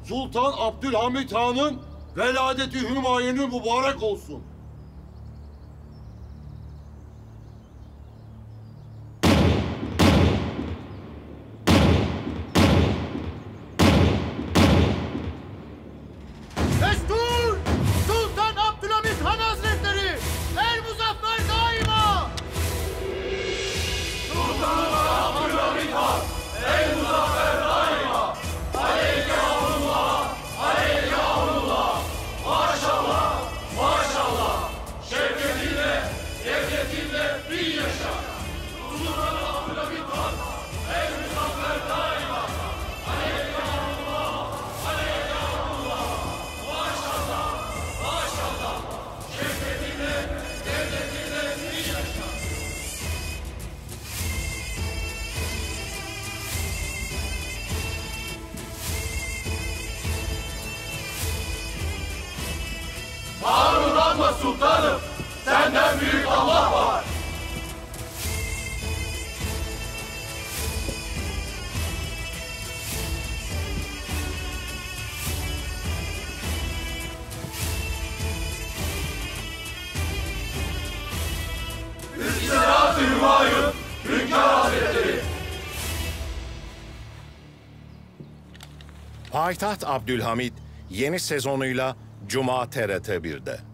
Sultan Abdülhamit Han'ın veladeti Hümayun'u mübarek olsun. Destur! Sultan Abdülhamit Han Hazretleri! El muzaffer daima! Sultan Abdülhamit Han! El muzaffer daima! Aleyhâullah! Aleyhâullah! Maşallah! Maşallah! Şevketiyle, devletiyle bin yaşa! Sultan Abdülhamit Han! El muzaffer daima! Aleyhâullah! Aleyhâullah! Maşallah! Maşallah! Şevketiyle, devletiyle bin yaşa! Mağrurlanma sultanım, senden büyük Allah var. İstirat-ı Hümayun, Hünkâr Hazretleri. Payitaht Abdülhamit yeni sezonuyla Cuma TRT 1'de.